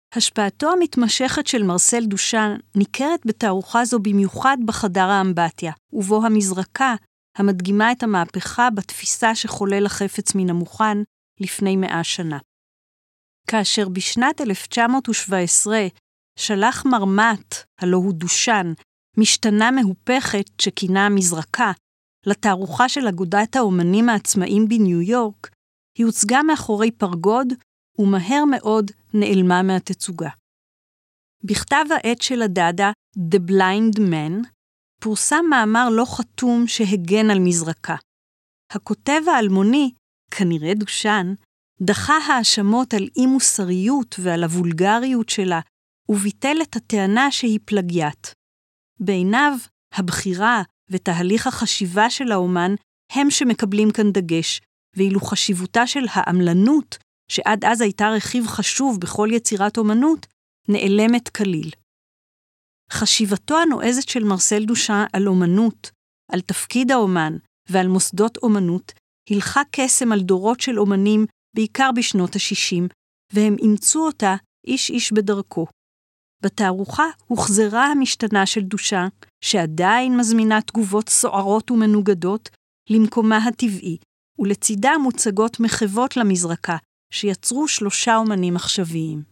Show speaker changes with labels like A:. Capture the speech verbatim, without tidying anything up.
A: השפעתו המתמשכת של מרסל דושן ניכרת בתערוכה זו במיוחד בחדר האמבטיה, ובו המזרקה המדגימה את המהפכה בתפיסה שחולל החפץ מן המוכן לפני מאה שנה. כאשר בשנת אלף תשע מאות שבע עשרה שלח מרמט, הלא הוא דושן, משתנה מהופכת שכינה המזרקה, לתערוכה של אגודת האומנים העצמאיים בניו יורק, היא הוצגה מאחורי פרגוד ומהר מאוד נעלמה מהתצוגה. בכתב העת של הדאדה, The Blind Man, פורסם מאמר לא חתום שהגן על מזרקה. הכותב האלמוני, כנראה דושן, דחה האשמות על אי מוסריות ועל הוולגריות שלה, וביטל את הטענה שהיא פלגיאט. בעיניו, הבחירה ותהליך החשיבה של האומן הם שמקבלים כאן דגש, ואילו חשיבותה של העמלנות, שעד אז הייתה רכיב חשוב בכל יצירת אומנות, נעלמת כליל. חשיבתו הנועזת של מרסל דושן על אומנות, על תפקיד האומן ועל מוסדות אומנות, הלכה קסם על דורות של אומנים, בעיקר בשנות ה-שישים, והם אימצו אותה איש איש בדרכו. בתערוכה הוחזרה המשתנה של דושן, שעדיין מזמינה תגובות סוערות ומנוגדות, למקומה הטבעי, ולצידה מוצגות מחוות למזרקה, שיצרו שלושה אומנים עכשוויים.